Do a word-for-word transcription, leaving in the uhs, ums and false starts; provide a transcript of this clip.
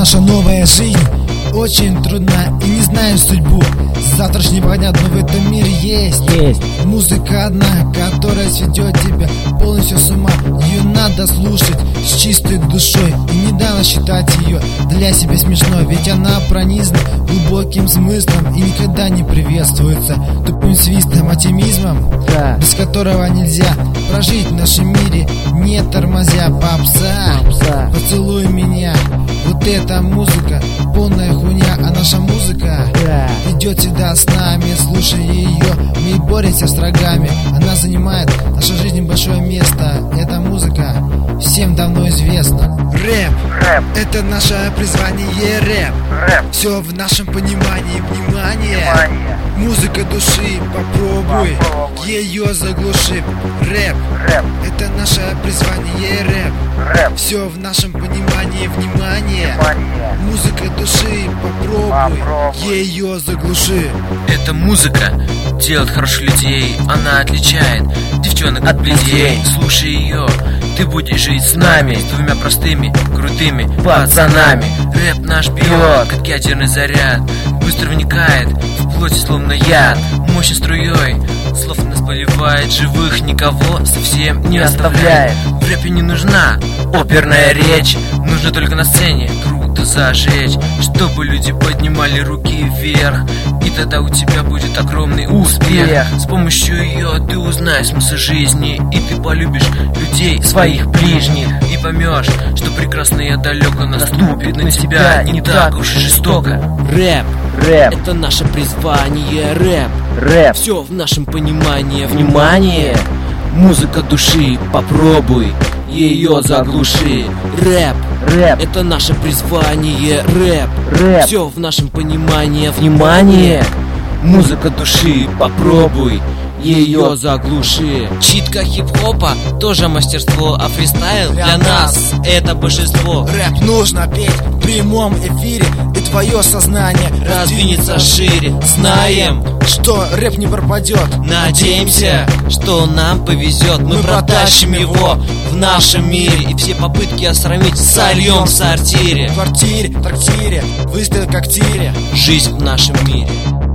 наша новая жизнь очень трудна и не знаем судьбу завтрашнего дня, но в этом мире есть, есть музыка одна, которая сведет тебя полностью с ума. Ее надо слушать с чистой душой и не надо считать ее для себя смешной, ведь она пронизана глубоким смыслом и никогда не приветствуется тупым свистом, оптимизмом, да. без которого нельзя прожить в нашем мире, не тормозя. Попса, Попса. Поцелуй меня. Вот эта музыка, полная хуйня, а наша музыка да. идет всегда с нами, слушай ее, мы боремся с врагами. Она занимает в нашей жизни большое место. Эта музыка всем давно известна. Рэп, Рэп. это наше призвание, рэп. Рэп. Все в нашем понимании, внимание. Внимание. Музыка души, попробуй, Попробуй. ее заглуши. Рэп, Рэп. это наше призвание, рэп. Рэп. Все в нашем понимании, внимание. Внимание. Музыка души, попробуй, Попробуй. ее заглуши. Эта музыка делает хороших людей, она отличает девчонок от бледей. Слушай ее, ты будешь жить с нами, с двумя простыми, крутыми пацанами. Рэп наш бьет, как ядерный заряд, быстро вникает в плоть, словно яд. Мощной струей слов нас поливает, живых никого совсем не оставляет. В рэпе не нужна оперная речь, нужно только на сцене круто зажечь, чтобы люди поднимали руки вверх, и тогда у тебя будет огромный успех. С помощью ее ты узнаешь смысл жизни, и ты полюбишь людей, своих ближних, и поймешь, что прекрасное далеко наступит на тебя не так уж и жестоко. Рэп, Рэп, это наше призвание, рэп. рэп, Все в нашем понимании, внимание. Музыка души, попробуй, ее заглуши. Рэп, рэп, это наше призвание, рэп. рэп, Все в нашем понимании, внимание. Музыка души, попробуй, ее заглуши. Читка хип-хопа тоже мастерство, а фристайл для нас это божество. Рэп нужно петь в прямом эфире, и твое сознание Раздвинется шире, знаем, что рэп не пропадет. надеемся, что нам повезет. Мы протащим его в нашем мире, и все попытки осрамить сольем в сортире. В квартире, трактире, выстрел как тире. Жизнь в нашем мире.